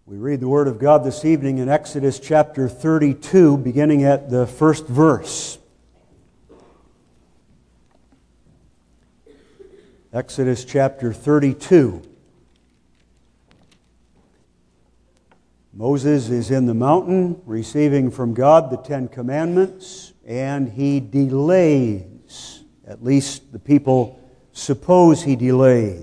We read the Word of God this evening in Exodus chapter 32, beginning at the first verse. Exodus chapter 32. Moses is in the mountain receiving from God the Ten Commandments, and he delays. At least the people suppose he delays.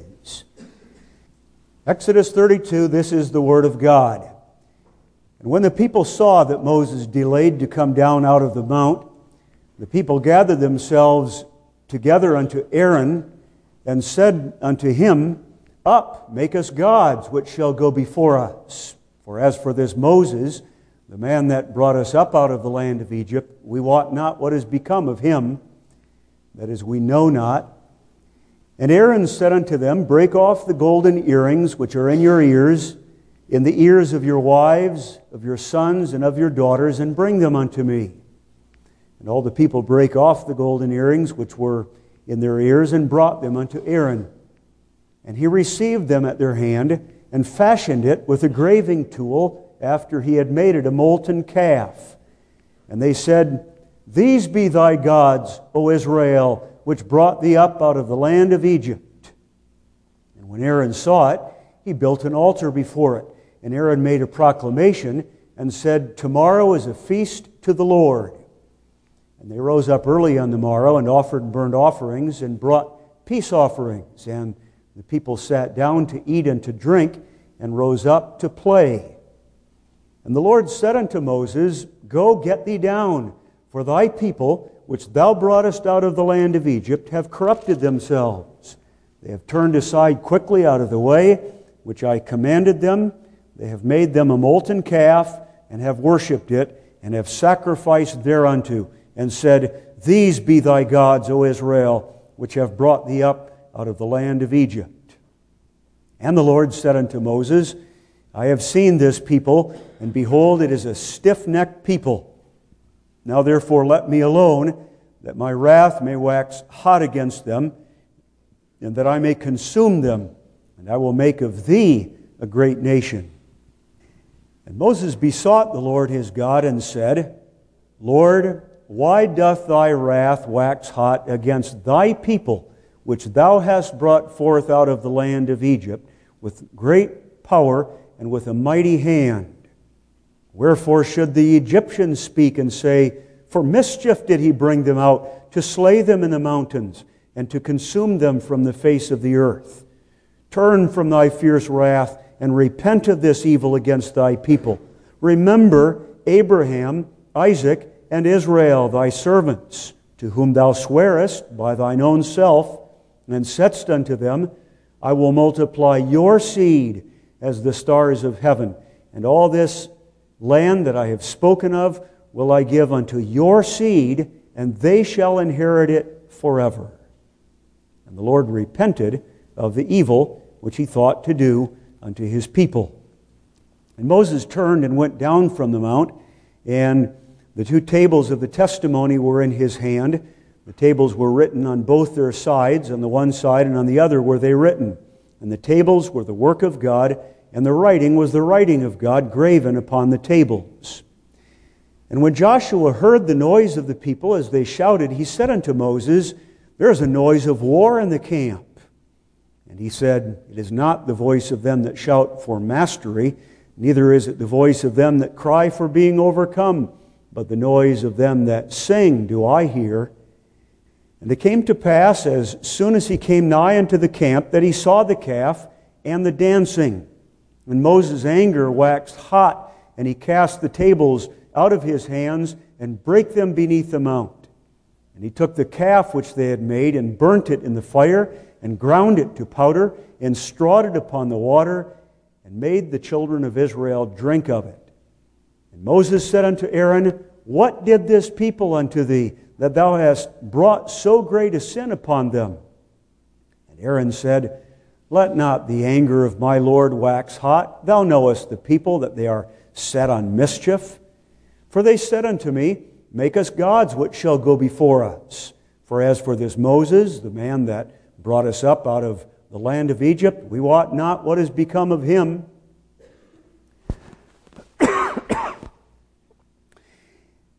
Exodus 32, this is the Word of God. And when the people saw that Moses delayed to come down out of the mount, the people gathered themselves together unto Aaron, and said unto him, Up, make us gods, which shall go before us. For as for this Moses, the man that brought us up out of the land of Egypt, we wot not what is become of him, that is, we know not. And Aaron said unto them, Break off the golden earrings which are in your ears, in the ears of your wives, of your sons, and of your daughters, and bring them unto me. And all the people brake off the golden earrings which were in their ears, and brought them unto Aaron. And he received them at their hand, and fashioned it with a graving tool, after he had made it a molten calf. And they said, These be thy gods, O Israel, which brought thee up out of the land of Egypt. And when Aaron saw it, he built an altar before it. And Aaron made a proclamation, and said, Tomorrow is a feast to the Lord. And they rose up early on the morrow, and offered burnt offerings, and brought peace offerings. And the people sat down to eat and to drink, and rose up to play. And the Lord said unto Moses, Go, get thee down, for thy people, which thou broughtest out of the land of Egypt, have corrupted themselves. They have turned aside quickly out of the way, which I commanded them. They have made them a molten calf, and have worshipped it, and have sacrificed thereunto, and said, These be thy gods, O Israel, which have brought thee up out of the land of Egypt. And the Lord said unto Moses, I have seen this people, and behold, it is a stiff-necked people. Now therefore let me alone, that my wrath may wax hot against them, and that I may consume them, and I will make of thee a great nation. And Moses besought the Lord his God, and said, Lord, why doth thy wrath wax hot against thy people, which thou hast brought forth out of the land of Egypt, with great power and with a mighty hand? Wherefore should the Egyptians speak and say, For mischief did he bring them out, to slay them in the mountains, and to consume them from the face of the earth? Turn from thy fierce wrath, and repent of this evil against thy people. Remember Abraham, Isaac, and Israel, thy servants, to whom thou swearest by thine own self, and saidst unto them, I will multiply your seed as the stars of heaven, and all this land that I have spoken of will I give unto your seed, and they shall inherit it forever. And the Lord repented of the evil which he thought to do unto his people. And Moses turned and went down from the mount, and the two tables of the testimony were in his hand. The tables were written on both their sides, on the one side and on the other were they written. And the tables were the work of God, and the writing was the writing of God graven upon the tables. And when Joshua heard the noise of the people as they shouted, he said unto Moses, There is a noise of war in the camp. And he said, It is not the voice of them that shout for mastery, neither is it the voice of them that cry for being overcome, but the noise of them that sing do I hear. And it came to pass, as soon as he came nigh unto the camp, that he saw the calf and the dancing. And Moses' anger waxed hot, and he cast the tables out of his hands, and brake them beneath the mount. And he took the calf which they had made, and burnt it in the fire, and ground it to powder, and strawed it upon the water, and made the children of Israel drink of it. And Moses said unto Aaron, What did this people unto thee, that thou hast brought so great a sin upon them? And Aaron said, Let not the anger of my Lord wax hot. Thou knowest the people, that they are set on mischief. For they said unto me, Make us gods which shall go before us. For as for this Moses, the man that brought us up out of the land of Egypt, we wot not what is become of him.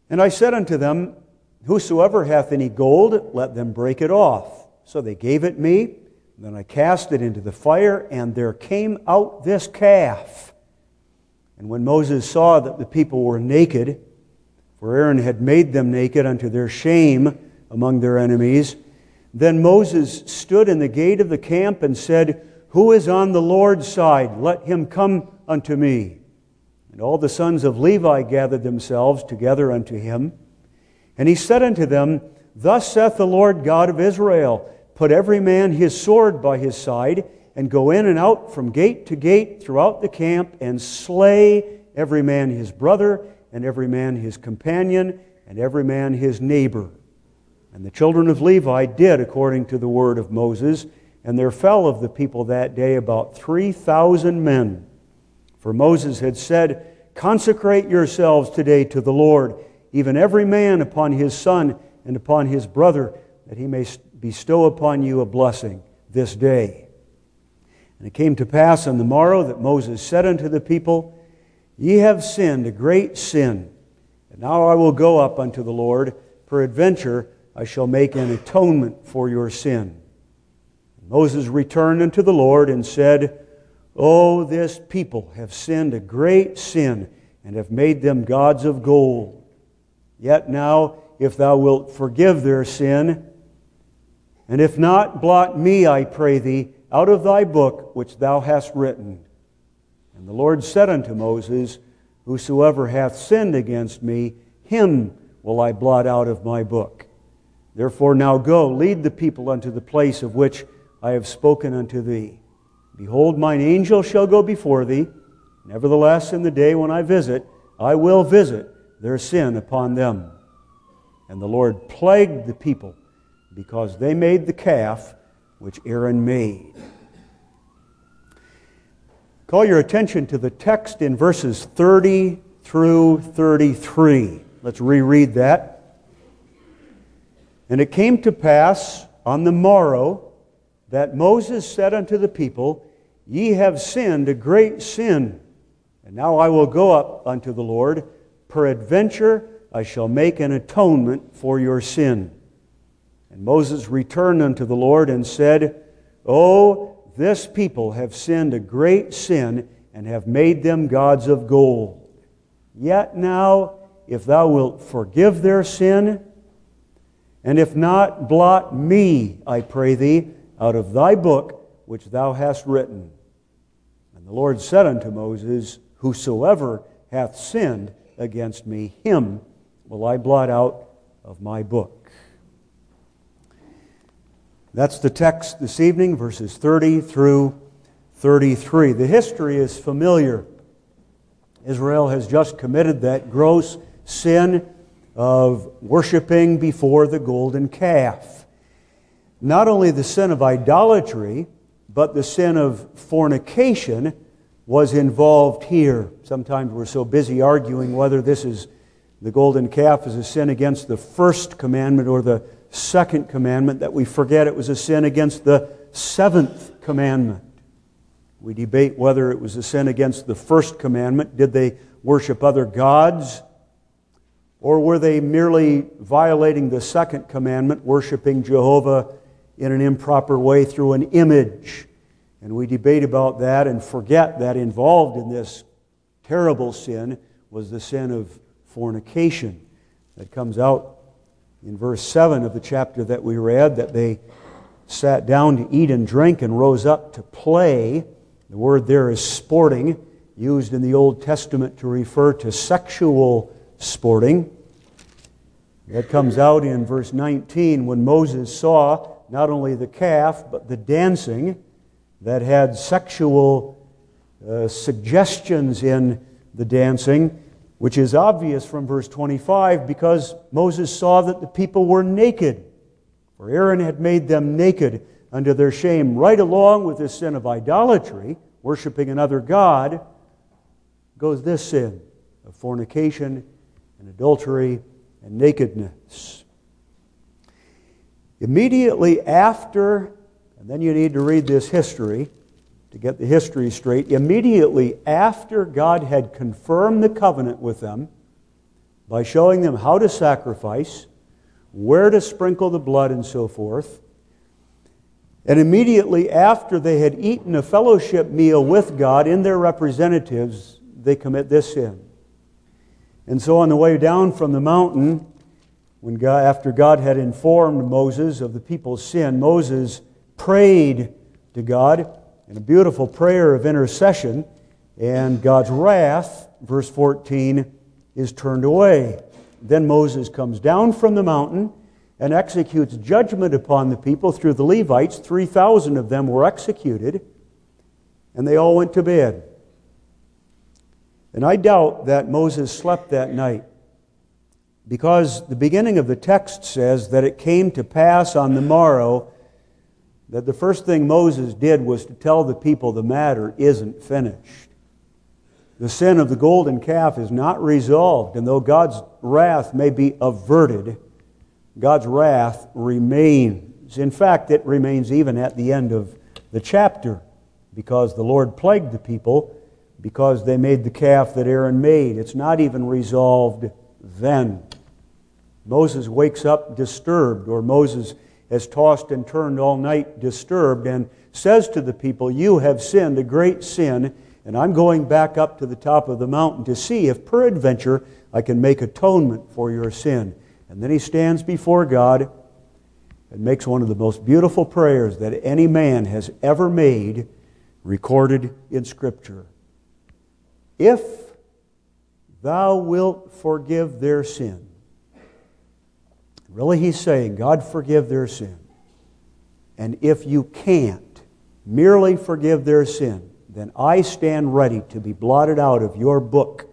And I said unto them, Whosoever hath any gold, let them break it off. So they gave it me. Then I cast it into the fire, and there came out this calf. And when Moses saw that the people were naked, for Aaron had made them naked unto their shame among their enemies, then Moses stood in the gate of the camp and said, Who is on the Lord's side? Let him come unto me. And all the sons of Levi gathered themselves together unto him. And he said unto them, Thus saith the Lord God of Israel, Put every man his sword by his side, and go in and out from gate to gate throughout the camp, and slay every man his brother, and every man his companion, and every man his neighbor. And the children of Levi did according to the word of Moses, and there fell of the people that day about 3,000 men. For Moses had said, Consecrate yourselves today to the Lord, even every man upon his son and upon his brother, that he may bestow upon you a blessing this day. And it came to pass on the morrow that Moses said unto the people, Ye have sinned a great sin, and now I will go up unto the Lord. Peradventure I shall make an atonement for your sin. And Moses returned unto the Lord and said, O this people have sinned a great sin, and have made them gods of gold. Yet now, if thou wilt forgive their sin, and if not, blot me, I pray thee, out of thy book which thou hast written. And the Lord said unto Moses, Whosoever hath sinned against me, him will I blot out of my book. Therefore now go, lead the people unto the place of which I have spoken unto thee. Behold, mine angel shall go before thee. Nevertheless, in the day when I visit, I will visit their sin upon them. And the Lord plagued the people, because they made the calf which Aaron made. Call your attention to the text in verses 30 through 33. Let's reread that. And it came to pass on the morrow that Moses said unto the people, Ye have sinned a great sin, and now I will go up unto the Lord. Peradventure I shall make an atonement for your sin. And Moses returned unto the Lord and said, O, this people have sinned a great sin, and have made them gods of gold. Yet now, if thou wilt forgive their sin, and if not, blot me, I pray thee, out of thy book which thou hast written. And the Lord said unto Moses, Whosoever hath sinned against me, him will I blot out of my book. That's the text this evening, verses 30 through 33. The history is familiar. Israel has just committed that gross sin of worshiping before the golden calf. Not only the sin of idolatry, but the sin of fornication was involved here. Sometimes we're so busy arguing whether the golden calf is a sin against the first commandment or the second commandment that we forget it was a sin against the seventh commandment. We debate whether it was a sin against the first commandment. Did they worship other gods? Or were they merely violating the second commandment, worshiping Jehovah in an improper way through an image? And we debate about that and forget that involved in this terrible sin was the sin of fornication. That comes out in verse 7 of the chapter that we read, that they sat down to eat and drink and rose up to play. The word there is sporting, used in the Old Testament to refer to sexual sporting. That comes out in verse 19 when Moses saw not only the calf but the dancing that had sexual suggestions in the dancing, which is obvious from verse 25 because Moses saw that the people were naked. For Aaron had made them naked unto their shame. Right along with this sin of idolatry, worshiping another god, goes this sin of fornication and adultery and nakedness. Immediately after, and then you need to read this history to get the history straight, immediately after God had confirmed the covenant with them, by showing them how to sacrifice, where to sprinkle the blood, and so forth. And immediately after they had eaten a fellowship meal with God in their representatives, they commit this sin. And so on the way down from the mountain, after God had informed Moses of the people's sin, Moses prayed to God in a beautiful prayer of intercession, and God's wrath, verse 14, is turned away. Then Moses comes down from the mountain and executes judgment upon the people through the Levites. 3,000 of them were executed, and they all went to bed. And I doubt that Moses slept that night, because the beginning of the text says that it came to pass on the morrow that the first thing Moses did was to tell the people the matter isn't finished. The sin of the golden calf is not resolved, and though God's wrath may be averted, God's wrath remains. In fact, it remains even at the end of the chapter, because the Lord plagued the people because they made the calf that Aaron made. It's not even resolved then. Moses wakes up disturbed, or Moses has tossed and turned all night disturbed, and says to the people, "You have sinned a great sin, and I'm going back up to the top of the mountain to see if peradventure I can make atonement for your sin." And then he stands before God and makes one of the most beautiful prayers that any man has ever made, recorded in Scripture. "If thou wilt forgive their sin." Really, he's saying, God, forgive their sin. "And if you can't merely forgive their sin, then I stand ready to be blotted out of your book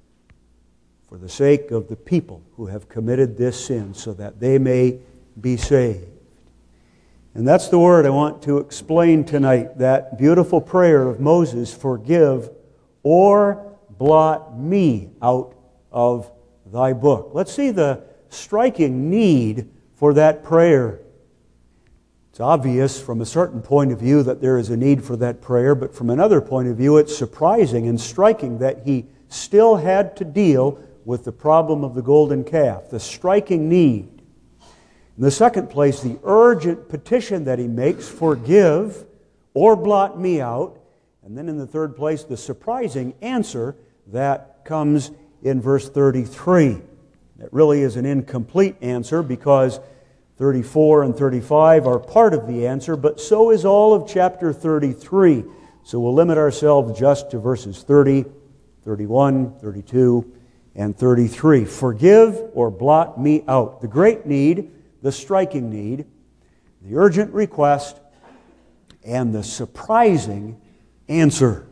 for the sake of the people who have committed this sin, so that they may be saved." And that's the word I want to explain tonight, that beautiful prayer of Moses, "Forgive or blot me out of thy book." Let's see the striking need for that prayer. It's obvious from a certain point of view that there is a need for that prayer, but from another point of view, it's surprising and striking that he still had to deal with the problem of the golden calf, the striking need. In the second place, the urgent petition that he makes, "Forgive or blot me out." And then in the third place, the surprising answer that comes in verse 33. It really is an incomplete answer, because 34 and 35 are part of the answer, but so is all of chapter 33. So we'll limit ourselves just to verses 30, 31, 32, and 33. Forgive or blot me out. The great need, the striking need, the urgent request, and the surprising answer.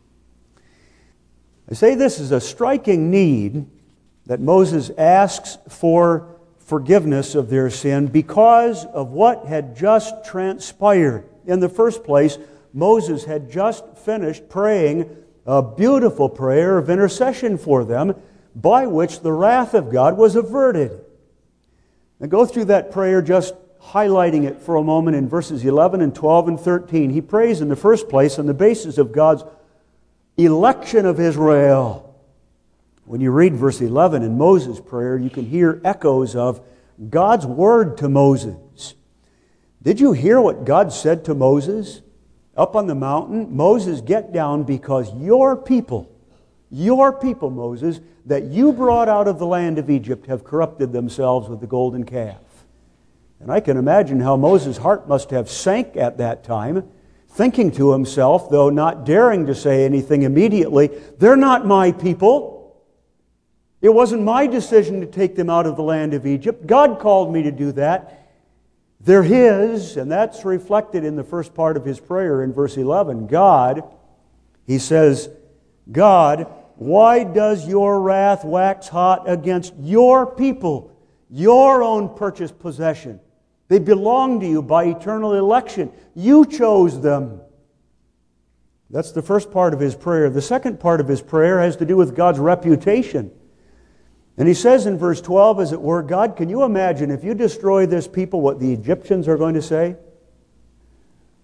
I say this is a striking need, that Moses asks for forgiveness of their sin because of what had just transpired. In the first place, Moses had just finished praying a beautiful prayer of intercession for them, by which the wrath of God was averted. Now go through that prayer, just highlighting it for a moment in verses 11 and 12 and 13. He prays in the first place on the basis of God's election of Israel. When you read verse 11 in Moses' prayer, you can hear echoes of God's word to Moses. Did you hear what God said to Moses up on the mountain? "Moses, get down, because your people, Moses, that you brought out of the land of Egypt have corrupted themselves with the golden calf." And I can imagine how Moses' heart must have sank at that time, thinking to himself, though not daring to say anything immediately, "They're not my people. It wasn't my decision to take them out of the land of Egypt. God called me to do that. They're His." And that's reflected in the first part of his prayer in verse 11. God, he says, "God, why does your wrath wax hot against your people, your own purchased possession? They belong to you by eternal election. You chose them." That's the first part of his prayer. The second part of his prayer has to do with God's reputation. And he says in verse 12, as it were, "God, can you imagine if you destroy this people what the Egyptians are going to say?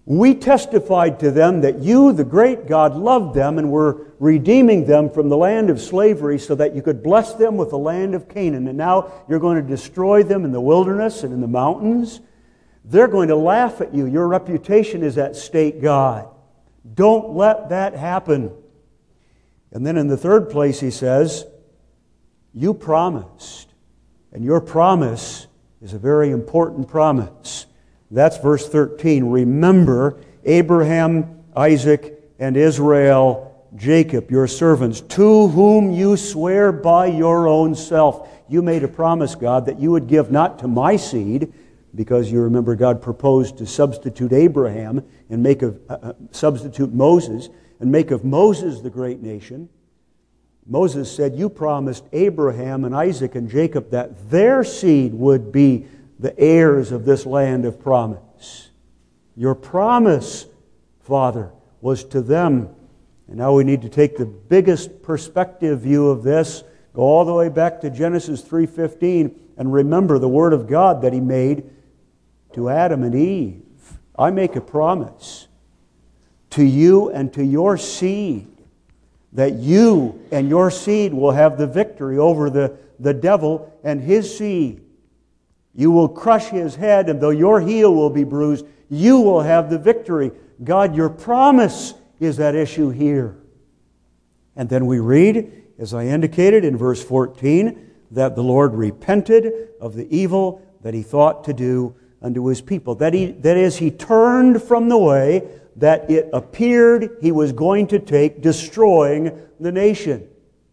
We testified to them that you, the great God, loved them and were redeeming them from the land of slavery so that you could bless them with the land of Canaan. And now you're going to destroy them in the wilderness and in the mountains. They're going to laugh at you. Your reputation is at stake, God. Don't let that happen. And then in the third place he says, you promised. And your promise is a very important promise. That's verse 13. Remember Abraham, Isaac, and Israel, Jacob, your servants, to whom you swear by your own self. You made a promise, God, that you would give not to my seed, because you remember God proposed to substitute Abraham and substitute Moses and make of Moses the great nation. Moses said, you promised Abraham and Isaac and Jacob that their seed would be the heirs of this land of promise. Your promise, Father, was to them. And now we need to take the biggest perspective view of this, go all the way back to Genesis 3:15, and remember the word of God that He made to Adam and Eve. I make a promise to you and to your seed that you and your seed will have the victory over the devil and his seed. You will crush his head, and though your heel will be bruised, you will have the victory. God, your promise is at issue here. And then we read, as I indicated in verse 14, that the Lord repented of the evil that He thought to do unto His people. That is, He turned from the way that it appeared He was going to take, destroying the nation.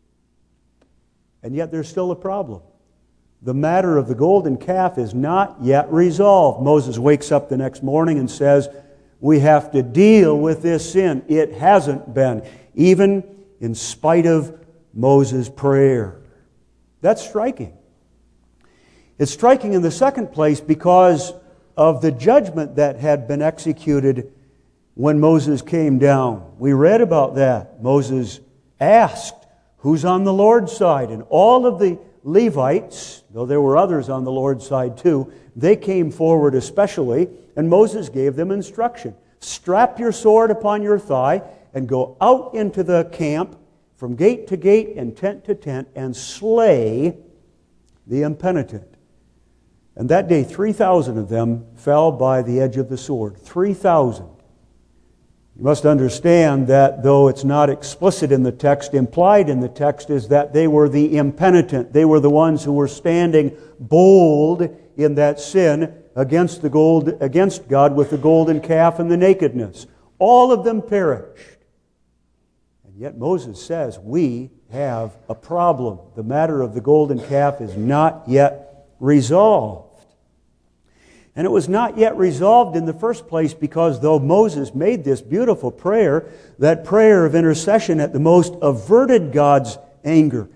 And yet there's still a problem. The matter of the golden calf is not yet resolved. Moses wakes up the next morning and says, we have to deal with this sin. It hasn't been, even in spite of Moses' prayer. That's striking. It's striking in the second place because of the judgment that had been executed when Moses came down. We read about that. Moses asked, who's on the Lord's side? And all of the Levites, though there were others on the Lord's side too, they came forward especially, and Moses gave them instruction. Strap your sword upon your thigh and go out into the camp from gate to gate and tent to tent and slay the impenitent. And that day 3,000 of them fell by the edge of the sword. 3,000. You must understand that though it's not explicit in the text, implied in the text is that they were the impenitent. They were the ones who were standing bold in that sin against God with the golden calf and the nakedness. All of them perished. And yet Moses says, we have a problem. The matter of the golden calf is not yet resolved. And it was not yet resolved in the first place because though Moses made this beautiful prayer, that prayer of intercession at the most averted God's anger,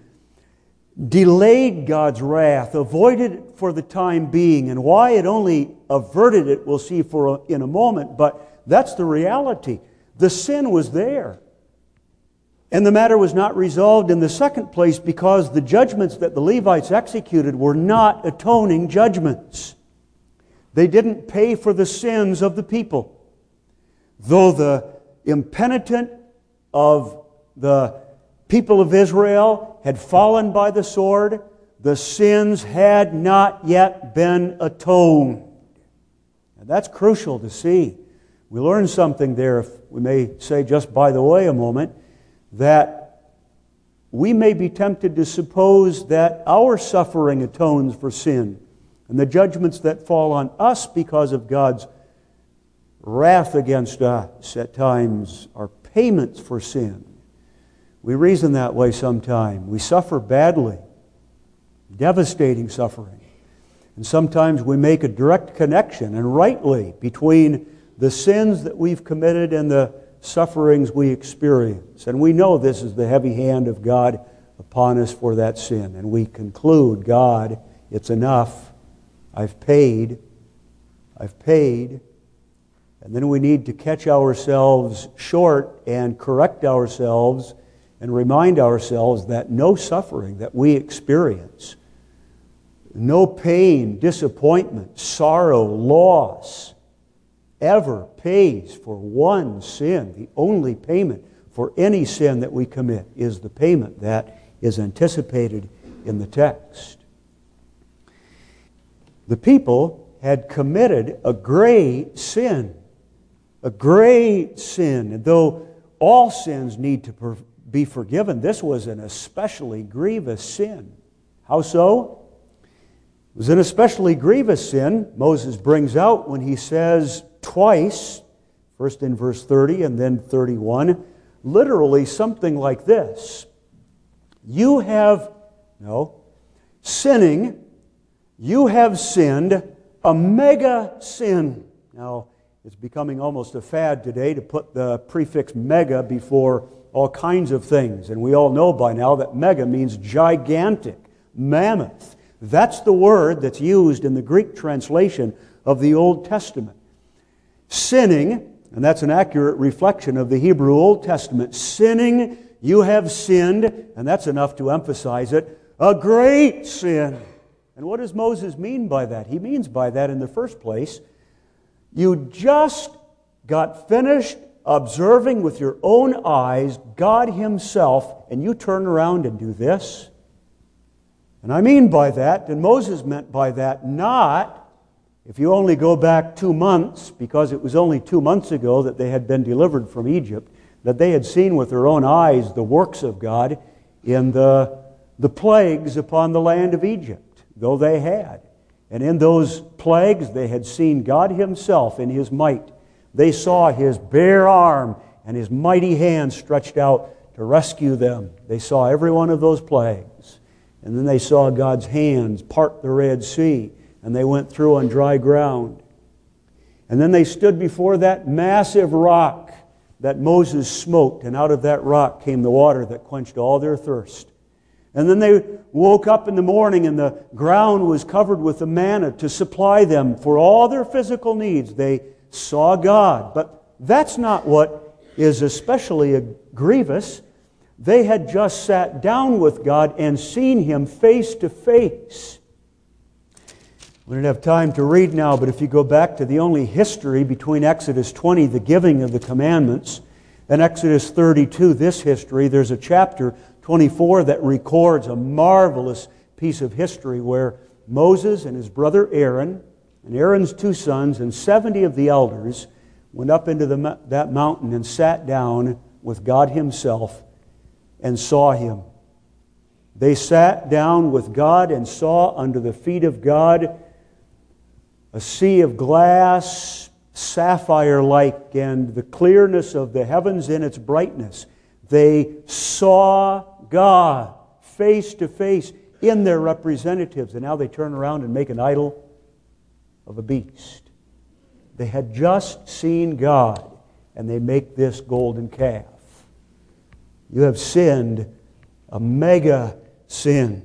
delayed God's wrath, avoided it for the time being. And why it only averted it, we'll see in a moment, but that's the reality. The sin was there. And the matter was not resolved in the second place because the judgments that the Levites executed were not atoning judgments. They didn't pay for the sins of the people. Though the impenitent of the people of Israel had fallen by the sword, the sins had not yet been atoned. And that's crucial to see. We learn something there, if we may say just by the way a moment, that we may be tempted to suppose that our suffering atones for sin. And the judgments that fall on us because of God's wrath against us at times are payments for sin. We reason that way sometimes. We suffer badly, devastating suffering. And sometimes we make a direct connection, and rightly, between the sins that we've committed and the sufferings we experience. And we know this is the heavy hand of God upon us for that sin. And we conclude, God, it's enough. I've paid. And then we need to catch ourselves short and correct ourselves and remind ourselves that no suffering that we experience, no pain, disappointment, sorrow, loss ever pays for one sin. The only payment for any sin that we commit is the payment that is anticipated in the text. The people had committed a great sin. A great sin. And though all sins need to be forgiven, this was an especially grievous sin. How so? It was an especially grievous sin, Moses brings out when he says twice, first in verse 30 and then 31, literally something like this. You have sinned a mega sin. Now, it's becoming almost a fad today to put the prefix mega before all kinds of things. And we all know by now that mega means gigantic, mammoth. That's the word that's used in the Greek translation of the Old Testament. Sinning, and that's an accurate reflection of the Hebrew Old Testament. Sinning, you have sinned, and that's enough to emphasize it, a great sin. And what does Moses mean by that? He means by that, in the first place, you just got finished observing with your own eyes God Himself, and you turn around and do this. And I mean by that, and Moses meant by that, not, if you only go back 2 months, because it was only 2 months ago that they had been delivered from Egypt, that they had seen with their own eyes the works of God in the plagues upon the land of Egypt, though they had. And in those plagues they had seen God Himself in His might. They saw His bare arm and His mighty hand stretched out to rescue them. They saw every one of those plagues. And then they saw God's hands part the Red Sea, and they went through on dry ground. And then they stood before that massive rock that Moses smote, and out of that rock came the water that quenched all their thirst. And then they woke up in the morning, and the ground was covered with the manna to supply them for all their physical needs. They saw God. But that's not what is especially grievous. They had just sat down with God and seen Him face to face. We don't have time to read now, but if you go back to the only history between Exodus 20, the giving of the commandments, and Exodus 32, this history, there's a chapter 24 that records a marvelous piece of history where Moses and his brother Aaron, and Aaron's 2 sons, and 70 of the elders went up into that mountain and sat down with God Himself and saw Him. They sat down with God and saw under the feet of God a sea of glass, sapphire-like, and the clearness of the heavens in its brightness. They saw God face to face in their representatives, and now they turn around and make an idol of a beast. They had just seen God, and they make this golden calf. You have sinned a mega sin.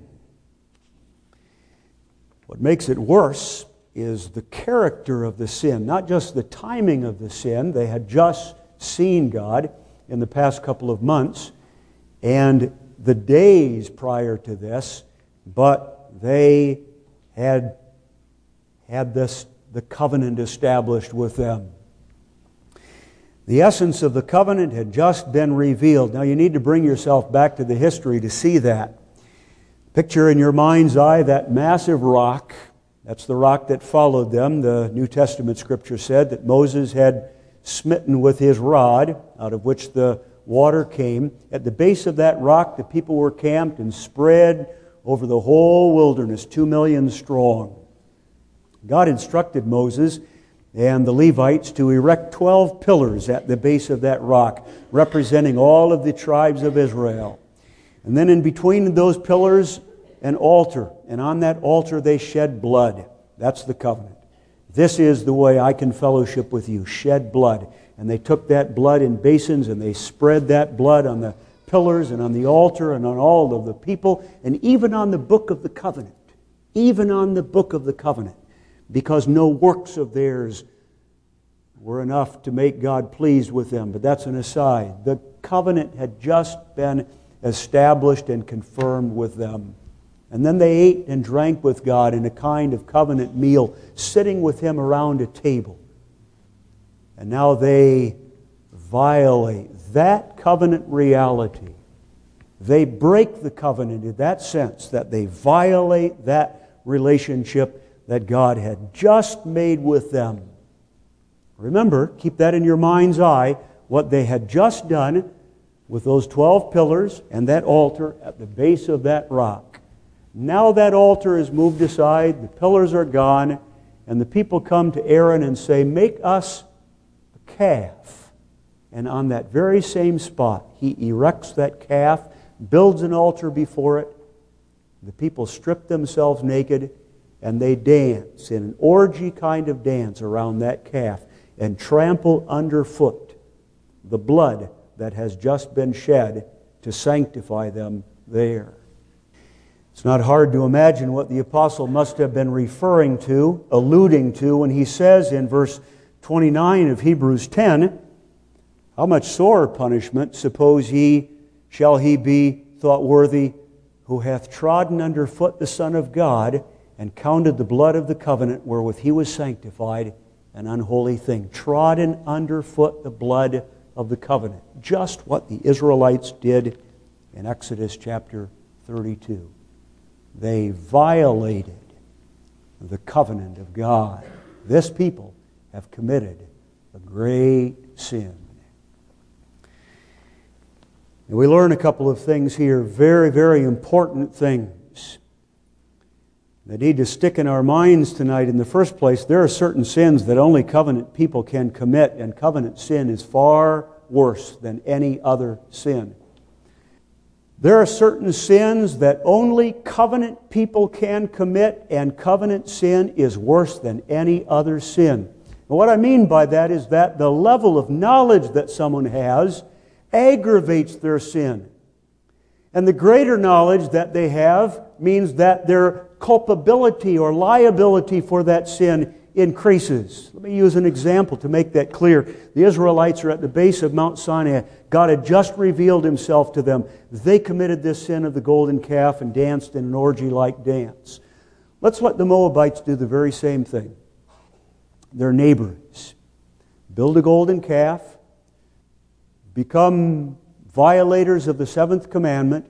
What makes it worse is the character of the sin, not just the timing of the sin. They had just seen God in the past couple of months and the days prior to this, but they had the covenant established with them. The essence of the covenant had just been revealed. Now you need to bring yourself back to the history to see that. Picture in your mind's eye that massive rock. That's the rock that followed them. The New Testament scripture said that Moses had smitten with his rod, out of which the water came. At the base of that rock, the people were camped and spread over the whole wilderness, 2 million strong. God instructed Moses and the Levites to erect 12 pillars at the base of that rock, representing all of the tribes of Israel. And then in between those pillars, an altar. And on that altar they shed blood. That's the covenant. This is the way I can fellowship with you. Shed blood. And they took that blood in basins and they spread that blood on the pillars and on the altar and on all of the people and even on the book of the covenant. Even on the book of the covenant. Because no works of theirs were enough to make God pleased with them. But that's an aside. The covenant had just been established and confirmed with them. And then they ate and drank with God in a kind of covenant meal, sitting with Him around a table. And now they violate that covenant reality. They break the covenant in that sense, that they violate that relationship that God had just made with them. Remember, keep that in your mind's eye, what they had just done with those 12 pillars and that altar at the base of that rock. Now that altar is moved aside, the pillars are gone, and the people come to Aaron and say, "Make us a calf." And on that very same spot, he erects that calf, builds an altar before it. The people strip themselves naked, and they dance in an orgy kind of dance around that calf and trample underfoot the blood that has just been shed to sanctify them there. It's not hard to imagine what the apostle must have been referring to, alluding to, when he says in verse 29 of Hebrews 10, "How much sorer punishment, suppose shall he be thought worthy, who hath trodden under foot the Son of God, and counted the blood of the covenant wherewith he was sanctified an unholy thing." Trodden underfoot the blood of the covenant. Just what the Israelites did in Exodus chapter 32. They violated the covenant of God. This people have committed a great sin. And we learn a couple of things here, very, very important things that need to stick in our minds tonight. In the first place, there are certain sins that only covenant people can commit, and covenant sin is far worse than any other sin. There are certain sins that only covenant people can commit, and covenant sin is worse than any other sin. And what I mean by that is that the level of knowledge that someone has aggravates their sin. And the greater knowledge that they have means that their culpability or liability for that sin increases. Let me use an example to make that clear. The Israelites are at the base of Mount Sinai. God had just revealed Himself to them. They committed this sin of the golden calf and danced in an orgy-like dance. Let's let the Moabites do the very same thing. Their neighbors build a golden calf, become violators of the seventh commandment,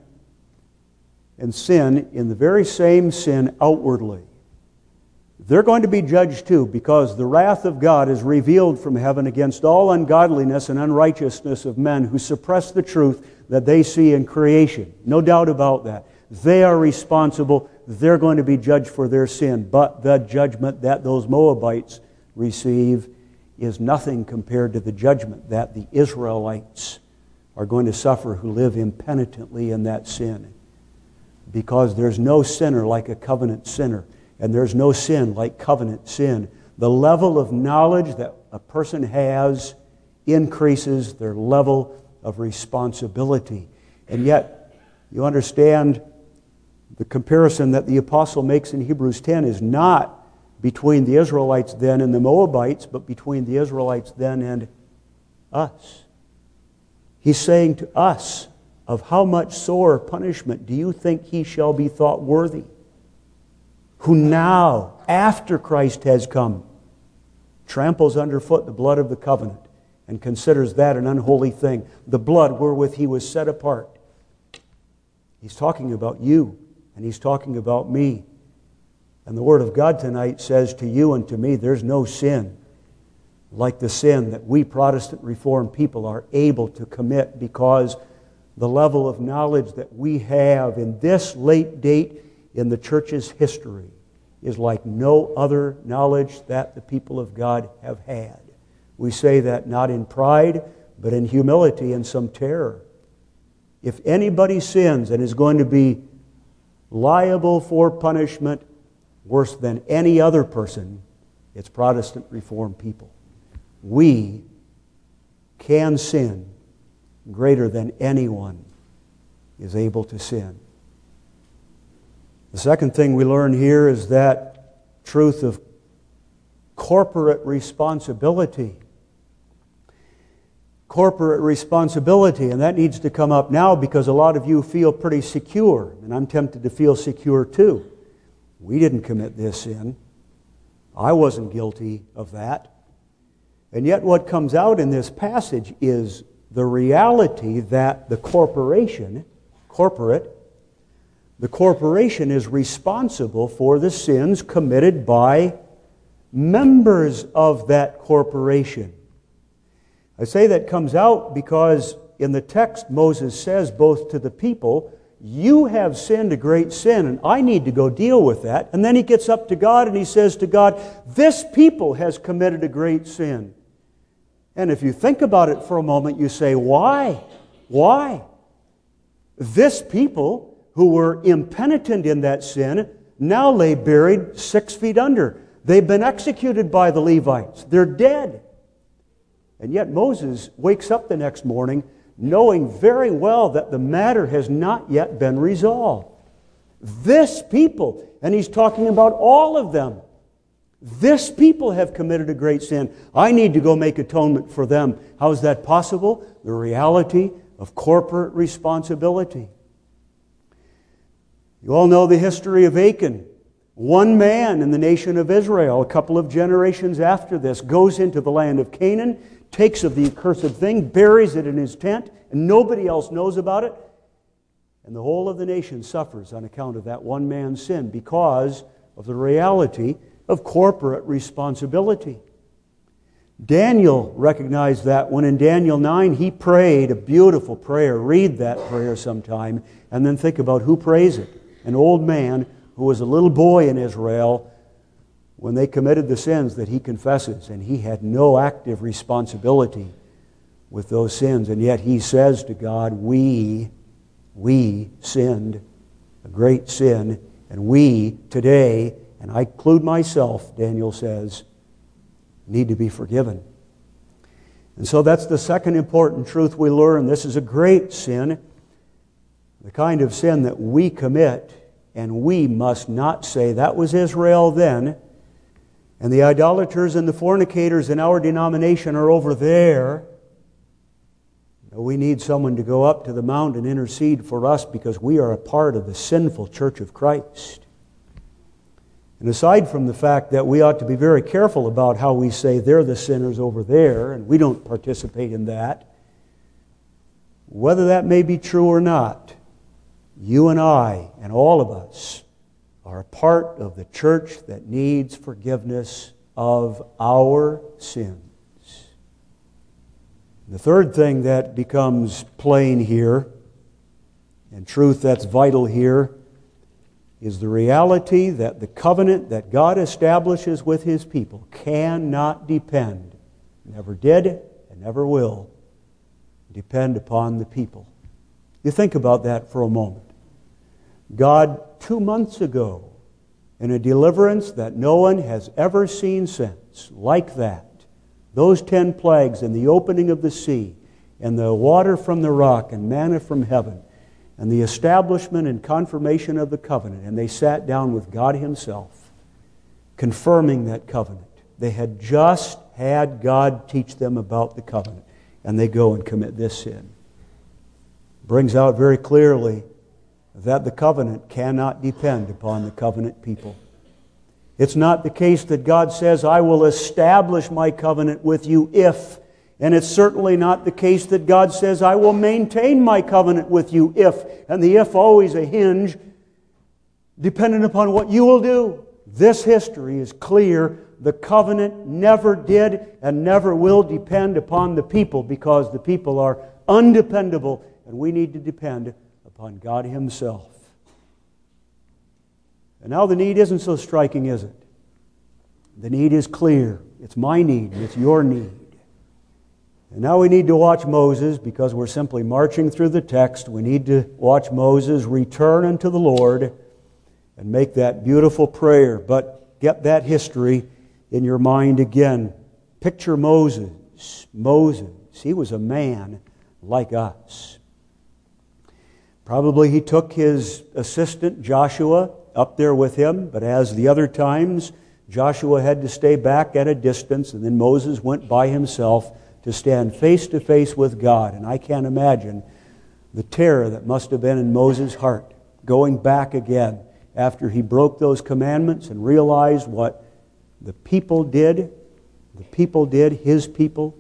and sin in the very same sin outwardly. They're going to be judged too, because the wrath of God is revealed from heaven against all ungodliness and unrighteousness of men who suppress the truth that they see in creation. No doubt about that. They are responsible. They're going to be judged for their sin. But the judgment that those Moabites receive is nothing compared to the judgment that the Israelites are going to suffer who live impenitently in that sin. Because there's no sinner like a covenant sinner. And there's no sin like covenant sin. The level of knowledge that a person has increases their level of responsibility. And yet, you understand the comparison that the apostle makes in Hebrews 10 is not between the Israelites then and the Moabites, but between the Israelites then and us. He's saying to us, of how much sore punishment do you think he shall be thought worthy? Who now, after Christ has come, tramples underfoot the blood of the covenant and considers that an unholy thing, the blood wherewith he was set apart. He's talking about you, and he's talking about me. And the Word of God tonight says to you and to me, there's no sin like the sin that we Protestant Reformed people are able to commit, because the level of knowledge that we have in this late date in the church's history is like no other knowledge that the people of God have had. We say that not in pride, but in humility and some terror. If anybody sins and is going to be liable for punishment worse than any other person, it's Protestant Reformed people. We can sin greater than anyone is able to sin. The second thing we learn here is that truth of corporate responsibility. Corporate responsibility, and that needs to come up now because a lot of you feel pretty secure, and I'm tempted to feel secure too. We didn't commit this sin. I wasn't guilty of that. And yet what comes out in this passage is the reality that the corporation is responsible for the sins committed by members of that corporation. I say that comes out because in the text Moses says both to the people, you have sinned a great sin and I need to go deal with that. And then he gets up to God and he says to God, this people has committed a great sin. And if you think about it for a moment, you say, why? Why? This people who were impenitent in that sin now lay buried 6 feet under. They've been executed by the Levites. They're dead. And yet Moses wakes up the next morning knowing very well that the matter has not yet been resolved. This people, and he's talking about all of them, this people have committed a great sin. I need to go make atonement for them. How is that possible? The reality of corporate responsibility. You all know the history of Achan. One man in the nation of Israel, a couple of generations after this, goes into the land of Canaan, takes of the accursed thing, buries it in his tent, and nobody else knows about it. And the whole of the nation suffers on account of that one man's sin because of the reality of corporate responsibility. Daniel recognized that when in Daniel 9 he prayed a beautiful prayer. Read that prayer sometime and then think about who prays it. An old man who was a little boy in Israel when they committed the sins that he confesses, and he had no active responsibility with those sins. And yet he says to God, we sinned a great sin, and we today, and I include myself, Daniel says, need to be forgiven. And so that's the second important truth we learn. This is a great sin, the kind of sin that we commit, and we must not say, that was Israel then, and the idolaters and the fornicators in our denomination are over there. No, we need someone to go up to the mount and intercede for us because we are a part of the sinful church of Christ. And aside from the fact that we ought to be very careful about how we say they're the sinners over there, and we don't participate in that, whether that may be true or not, you and I and all of us are a part of the church that needs forgiveness of our sins. The third thing that becomes plain here, and truth that's vital here, is the reality that the covenant that God establishes with His people cannot depend, never did and never will, depend upon the people. You think about that for a moment. God, 2 months ago, in a deliverance that no one has ever seen since, like that, those 10 plagues and the opening of the sea, and the water from the rock and manna from heaven, and the establishment and confirmation of the covenant, and they sat down with God Himself, confirming that covenant. They had just had God teach them about the covenant, and they go and commit this sin. Brings out very clearly that the covenant cannot depend upon the covenant people. It's not the case that God says, I will establish my covenant with you if, and it's certainly not the case that God says, I will maintain my covenant with you if, and the if always a hinge dependent upon what you will do. This history is clear. The covenant never did and never will depend upon the people because the people are undependable and we need to depend upon God Himself. And now the need isn't so striking, is it? The need is clear. It's my need. It's your need. And now we need to watch Moses, because we're simply marching through the text. We need to watch Moses return unto the Lord and make that beautiful prayer. But get that history in your mind again. Picture Moses. Moses, he was a man like us. Probably he took his assistant Joshua up there with him, but as the other times, Joshua had to stay back at a distance, and then Moses went by himself to stand face to face with God. And I can't imagine the terror that must have been in Moses' heart, going back again after he broke those commandments and realized what the people did The people did, his people.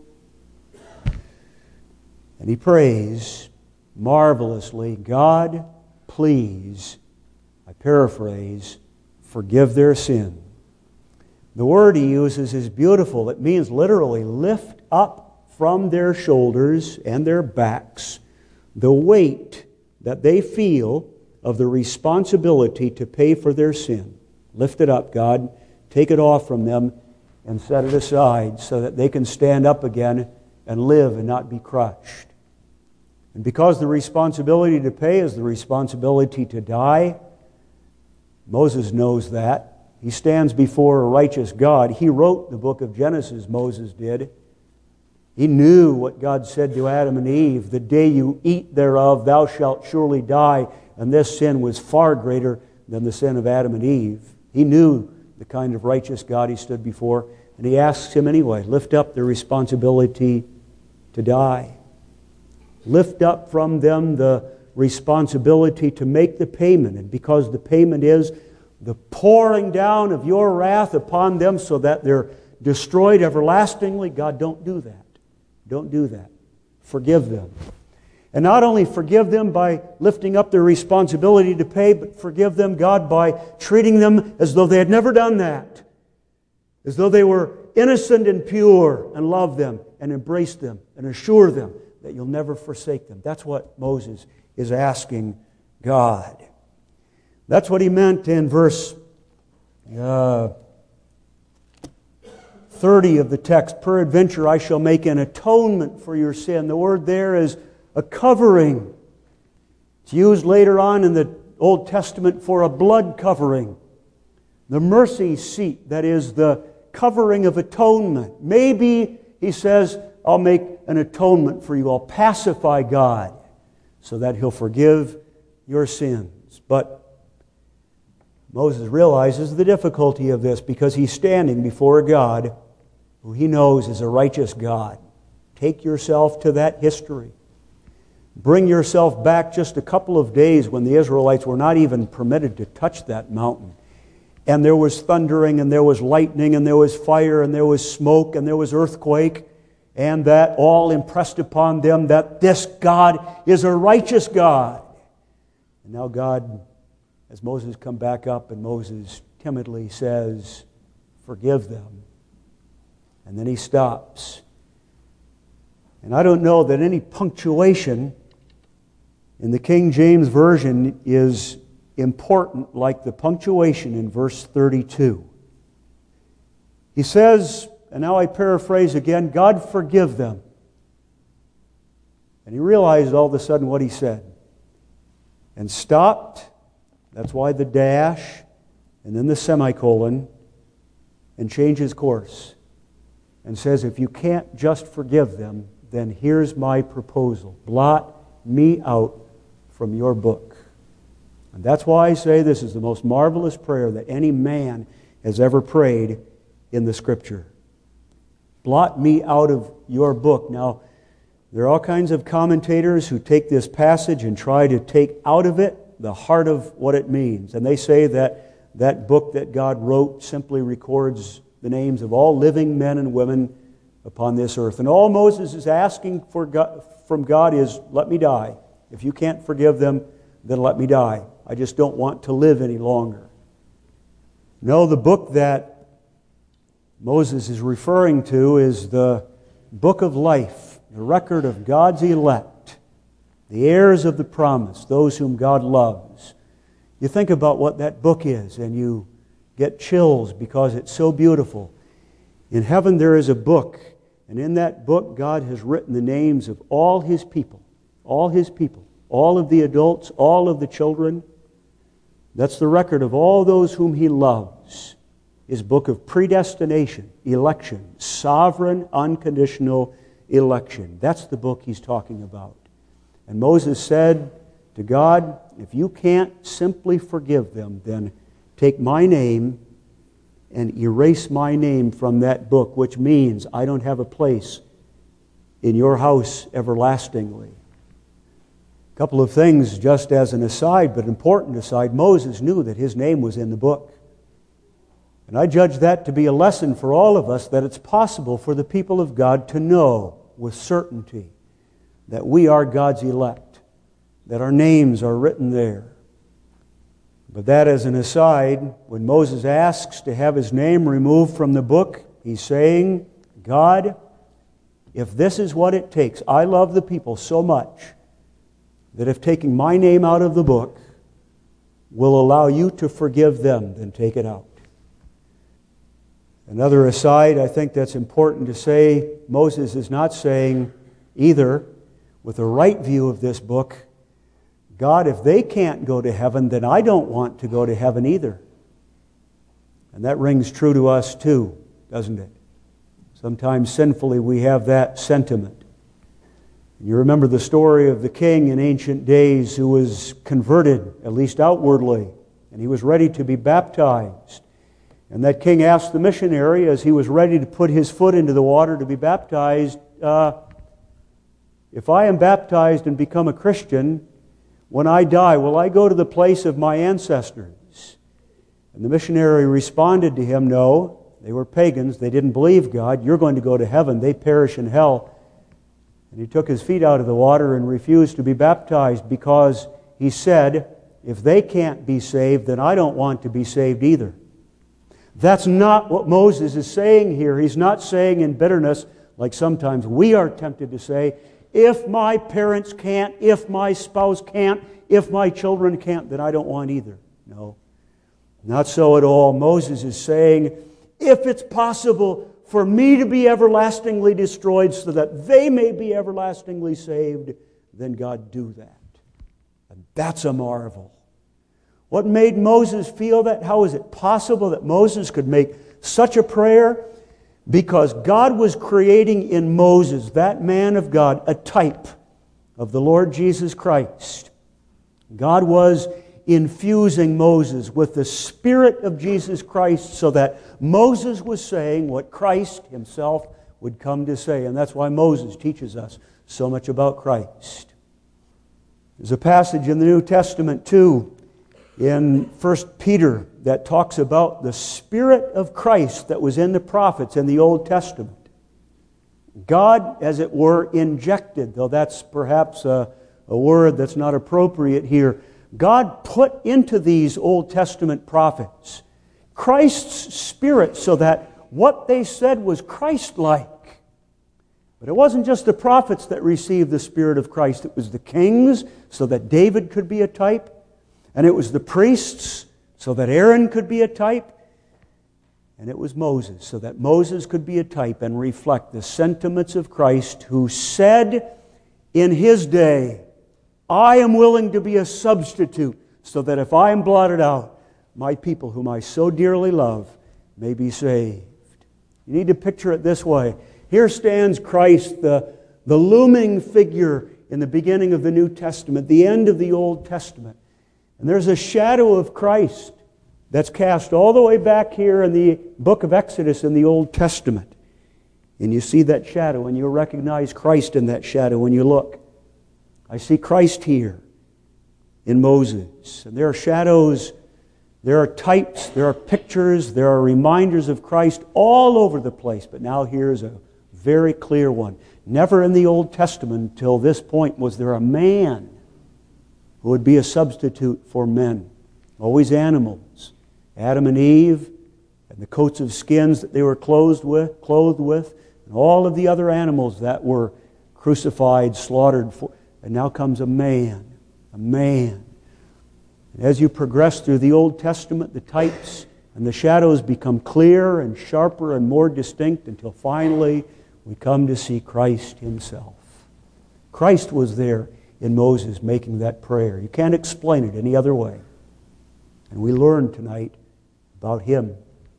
And he prays marvelously, God, please, I paraphrase, forgive their sin. The word he uses is beautiful. It means literally lift up from their shoulders and their backs the weight that they feel of the responsibility to pay for their sin. Lift it up, God. Take it off from them and set it aside so that they can stand up again and live and not be crushed. And because the responsibility to pay is the responsibility to die, Moses knows that. He stands before a righteous God. He wrote the book of Genesis, Moses did. He knew what God said to Adam and Eve, the day you eat thereof, thou shalt surely die. And this sin was far greater than the sin of Adam and Eve. He knew the kind of righteous God he stood before, and he asks him anyway, lift up the responsibility to die. Lift up from them the responsibility to make the payment. And because the payment is the pouring down of your wrath upon them so that they're destroyed everlastingly, God, don't do that. Don't do that. Forgive them. And not only forgive them by lifting up their responsibility to pay, but forgive them, God, by treating them as though they had never done that. As though they were innocent and pure, and love them and embrace them and assure them that you'll never forsake them. That's what Moses is asking God. That's what he meant in verse 30 of the text. Peradventure I shall make an atonement for your sin. The word there is a covering. It's used later on in the Old Testament for a blood covering. The mercy seat, that is the covering of atonement. Maybe, he says, I'll make an atonement for you. I'll pacify God so that He'll forgive your sins. But Moses realizes the difficulty of this because he's standing before a God who he knows is a righteous God. Take yourself to that history. Bring yourself back just a couple of days when the Israelites were not even permitted to touch that mountain. And there was thundering, and there was lightning, and there was fire, and there was smoke, and there was earthquake. And that all impressed upon them that this God is a righteous God. And now God, as Moses come back up, and Moses timidly says, forgive them. And then he stops. And I don't know that any punctuation in the King James Version is important like the punctuation in verse 32. He says, and now I paraphrase again, God forgive them. And he realized all of a sudden what he said. And stopped. That's why the dash, and then the semicolon, and changes course. And says, if you can't just forgive them, then here's my proposal. Blot me out from your book. And that's why I say this is the most marvelous prayer that any man has ever prayed in the Scripture. Blot me out of your book. Now, there are all kinds of commentators who take this passage and try to take out of it the heart of what it means. And they say that that book that God wrote simply records the names of all living men and women upon this earth. And all Moses is asking from God is, let me die. If you can't forgive them, then let me die. I just don't want to live any longer. No, the book that Moses is referring to is the book of life, the record of God's elect, the heirs of the promise, those whom God loves. You think about what that book is, and you get chills because it's so beautiful. In heaven there is a book, and in that book God has written the names of all His people, all of the adults, all of the children. That's the record of all those whom He loves. His book of predestination, election, sovereign, unconditional election. That's the book he's talking about. And Moses said to God, if you can't simply forgive them, then take my name and erase my name from that book, which means I don't have a place in your house everlastingly. A couple of things just as an aside, but important aside. Moses knew that his name was in the book. And I judge that to be a lesson for all of us, that it's possible for the people of God to know with certainty that we are God's elect, that our names are written there. But that as an aside, when Moses asks to have his name removed from the book, he's saying, God, if this is what it takes, I love the people so much that if taking my name out of the book will allow you to forgive them, then take it out. Another aside, I think that's important to say, Moses is not saying either, with a right view of this book, God, if they can't go to heaven, then I don't want to go to heaven either. And that rings true to us too, doesn't it? Sometimes sinfully we have that sentiment. You remember the story of the king in ancient days who was converted, at least outwardly, and he was ready to be baptized. And that king asked the missionary, as he was ready to put his foot into the water to be baptized, if I am baptized and become a Christian, when I die, will I go to the place of my ancestors? And the missionary responded to him, no, they were pagans, they didn't believe God, you're going to go to heaven, they perish in hell. And he took his feet out of the water and refused to be baptized because he said, if they can't be saved, then I don't want to be saved either. That's not what Moses is saying here. He's not saying in bitterness, like sometimes we are tempted to say, if my parents can't, if my spouse can't, if my children can't, then I don't want either. No, not so at all. Moses is saying, if it's possible for me to be everlastingly destroyed so that they may be everlastingly saved, then God do that. And that's a marvel. What made Moses feel that? How is it possible that Moses could make such a prayer? Because God was creating in Moses, that man of God, a type of the Lord Jesus Christ. God was infusing Moses with the Spirit of Jesus Christ so that Moses was saying what Christ himself would come to say. And that's why Moses teaches us so much about Christ. There's a passage in the New Testament too, in 1 Peter, that talks about the Spirit of Christ that was in the prophets in the Old Testament. God, as it were, injected, though that's perhaps a word that's not appropriate here, God put into these Old Testament prophets Christ's Spirit so that what they said was Christ-like. But it wasn't just the prophets that received the Spirit of Christ. It was the kings, so that David could be a type. And it was the priests, so that Aaron could be a type. And it was Moses, so that Moses could be a type and reflect the sentiments of Christ, who said in his day, I am willing to be a substitute, so that if I am blotted out, my people whom I so dearly love may be saved. You need to picture it this way. Here stands Christ, the looming figure in the beginning of the New Testament, the end of the Old Testament. And there's a shadow of Christ that's cast all the way back here in the book of Exodus in the Old Testament. And you see that shadow, and you'll recognize Christ in that shadow when you look. I see Christ here in Moses. And there are shadows, there are types, there are pictures, there are reminders of Christ all over the place. But now here's a very clear one. Never in the Old Testament until this point was there a man who would be a substitute for men. Always animals. Adam and Eve, and the coats of skins that they were clothed with, and all of the other animals that were crucified, slaughtered for. And now comes a man. A man. And as you progress through the Old Testament, the types and the shadows become clearer and sharper and more distinct until finally we come to see Christ himself. Christ was there in Moses making that prayer. You can't explain it any other way. And we learn tonight about him.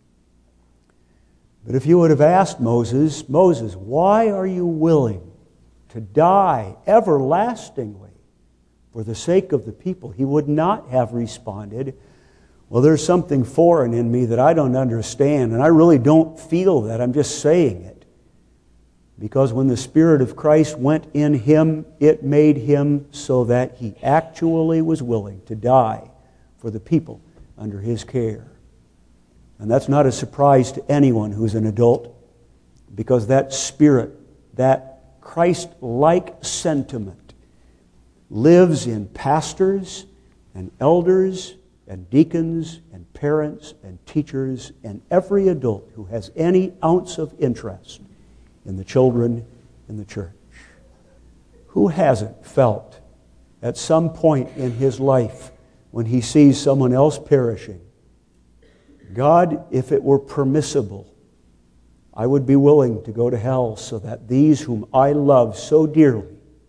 But if you would have asked Moses, Moses, why are you willing to die everlastingly for the sake of the people? He would not have responded, well, there's something foreign in me that I don't understand, and I really don't feel that. I'm just saying it. Because when the Spirit of Christ went in him, it made him so that he actually was willing to die for the people under his care. And that's not a surprise to anyone who's an adult, because that spirit, that Christ-like sentiment, lives in pastors and elders and deacons and parents and teachers and every adult who has any ounce of interest in the children in the church. Who hasn't felt at some point in his life when he sees someone else perishing, God, if it were permissible, I would be willing to go to hell so that these whom I love so dearly,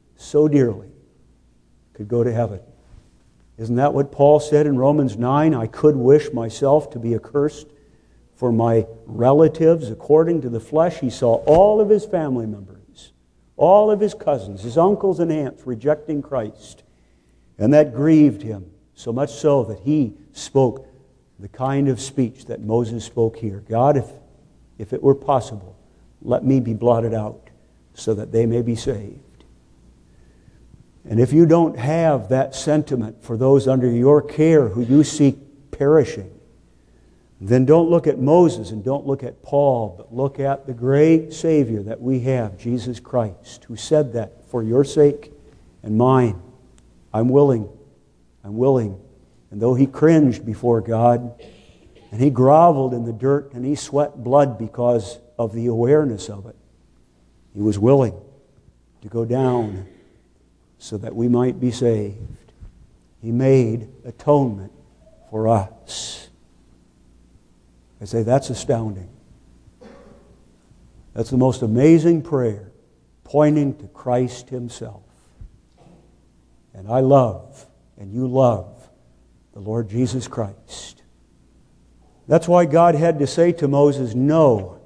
could go to heaven. Isn't that what Paul said in Romans 9? I could wish myself to be accursed for my relatives according to the flesh. He saw all of his family members, all of his cousins, his uncles and aunts rejecting Christ. And that grieved him, so much so that he spoke the kind of speech that Moses spoke here. God, if it were possible, let me be blotted out so that they may be saved. And if you don't have that sentiment for those under your care who you see perishing, then don't look at Moses and don't look at Paul, but look at the great Savior that we have, Jesus Christ, who said that for your sake and mine. I'm willing. And though he cringed before God, and he groveled in the dirt, and he sweat blood because of the awareness of it, he was willing to go down so that we might be saved. He made atonement for us. I say that's astounding. That's the most amazing prayer, pointing to Christ himself. And I love, and you love, the Lord Jesus Christ. That's why God had to say to Moses, no.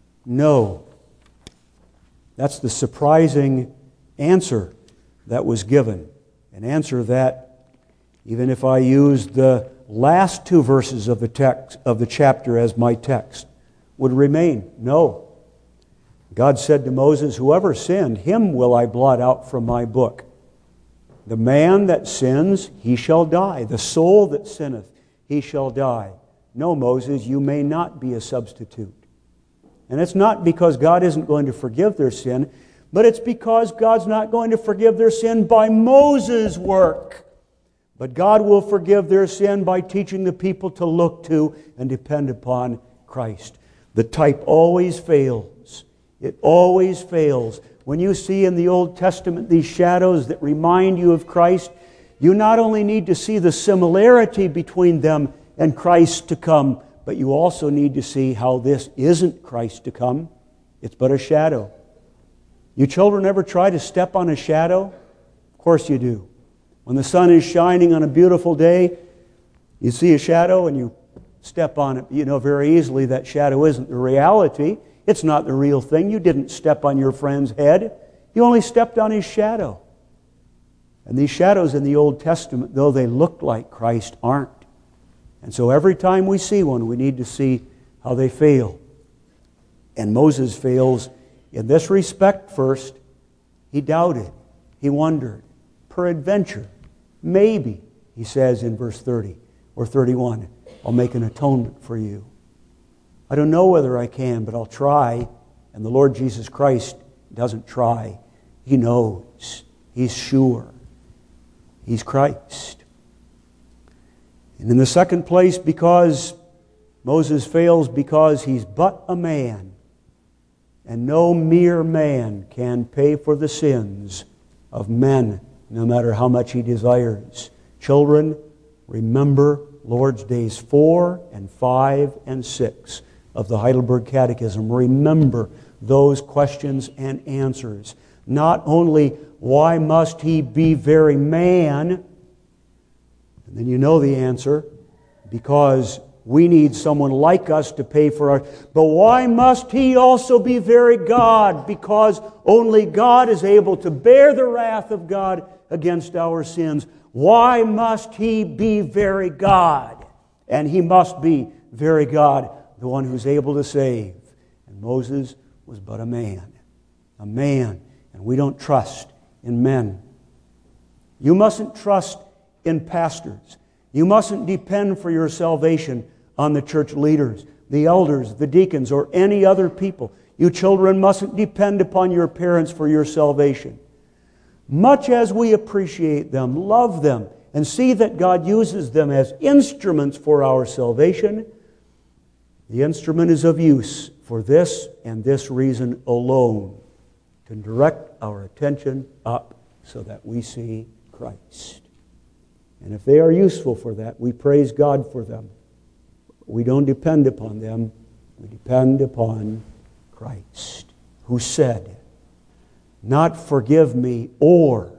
That's the surprising answer that was given. An answer that, even if I used the last two verses of the text of the chapter as my text, would remain no. God said to Moses, whoever sinned, him will I blot out from my book. The man that sins, he shall die. The soul that sinneth, he shall die. No, Moses, you may not be a substitute. And it's not because God isn't going to forgive their sin, but it's because God's not going to forgive their sin by Moses' work. But God will forgive their sin by teaching the people to look to and depend upon Christ. The type always fails. It always fails. When you see in the Old Testament these shadows that remind you of Christ, you not only need to see the similarity between them and Christ to come, but you also need to see how this isn't Christ to come. It's but a shadow. You children ever try to step on a shadow? Of course you do. When the sun is shining on a beautiful day, you see a shadow and you step on it. You know very easily that shadow isn't the reality. It's not the real thing. You didn't step on your friend's head. You only stepped on his shadow. And these shadows in the Old Testament, though they look like Christ, aren't. And so every time we see one, we need to see how they fail. And Moses fails in this respect first. He doubted. He wondered. Peradventure, maybe, he says in verse 30 or 31, I'll make an atonement for you. I don't know whether I can, but I'll try. And the Lord Jesus Christ doesn't try. He knows. He's sure. He's Christ. And in the second place, because Moses fails because he's but a man. And no mere man can pay for the sins of men, no matter how much he desires. Children, remember Lord's Days 4 and 5 and 6 of the Heidelberg Catechism. Remember those questions and answers. Not only, why must he be very man? And then you know the answer, because we need someone like us to pay for our... But why must he also be very God? Because only God is able to bear the wrath of God against our sins. Why must he be very God? And he must be very God, the one who's able to save. And Moses was but a man. A man. And we don't trust in men. You mustn't trust in pastors. You mustn't depend for your salvation on the church leaders. the elders, the deacons, or any other people. You children mustn't depend upon your parents for your salvation. Much as we appreciate them, love them, and see that God uses them as instruments for our salvation, the instrument is of use for this and this reason alone, to direct our attention up so that we see Christ. And if they are useful for that, we praise God for them. We don't depend upon them. We depend upon Christ, who said, not forgive them or,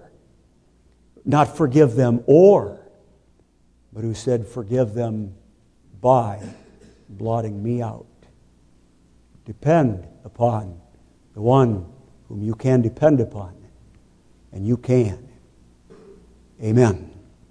but who said, forgive them by blotting me out. Depend upon the one whom you can depend upon, and you can. Amen.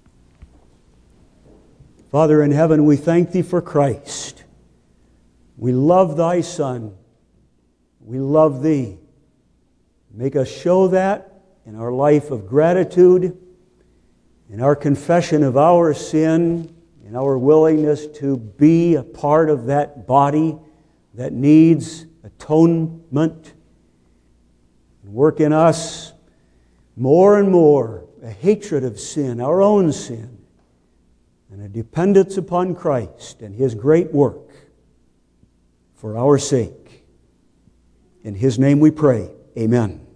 Father in heaven, we thank Thee for Christ. We love Thy Son. We love Thee. Make us show that in our life of gratitude, in our confession of our sin, in our willingness to be a part of that body that needs atonement. Work in us more and more a hatred of sin, our own sin, and a dependence upon Christ and His great work for our sake. In His name we pray. Amen.